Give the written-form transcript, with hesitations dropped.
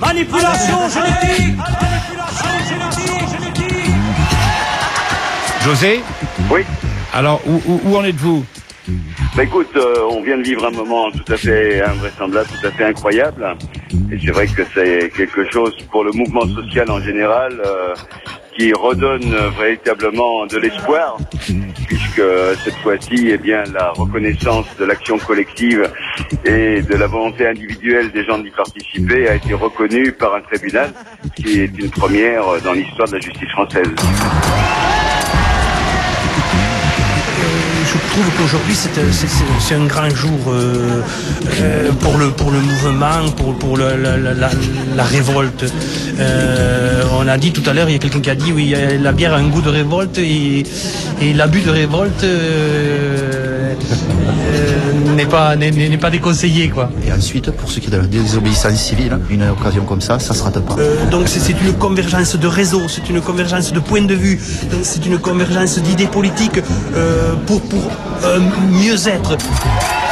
Manipulation génétique. Manipulation génétique. José? Oui. Alors, où en êtes-vous? Bah écoute, on vient de vivre un moment tout à fait invraisemblable, tout à fait incroyable. Et c'est vrai que c'est quelque chose pour le mouvement social en général qui redonne véritablement de l'espoir, puisque cette fois-ci, eh bien, la reconnaissance de l'action collective et de la volonté individuelle des gens d'y participer a été reconnue par un tribunal, ce qui est une première dans l'histoire de la justice française. Je trouve qu'aujourd'hui c'est un grand jour pour le mouvement, pour la révolte. On a dit tout à l'heure, il y a quelqu'un qui a dit oui, la bière a un goût de révolte et l'abus de révolte n'est pas déconseillé, quoi. Et ensuite, pour ce qui est de la désobéissance civile, une occasion comme ça se rate pas. Donc c'est une convergence de réseaux, c'est une convergence de points de vue, c'est une convergence d'idées politiques pour mieux être.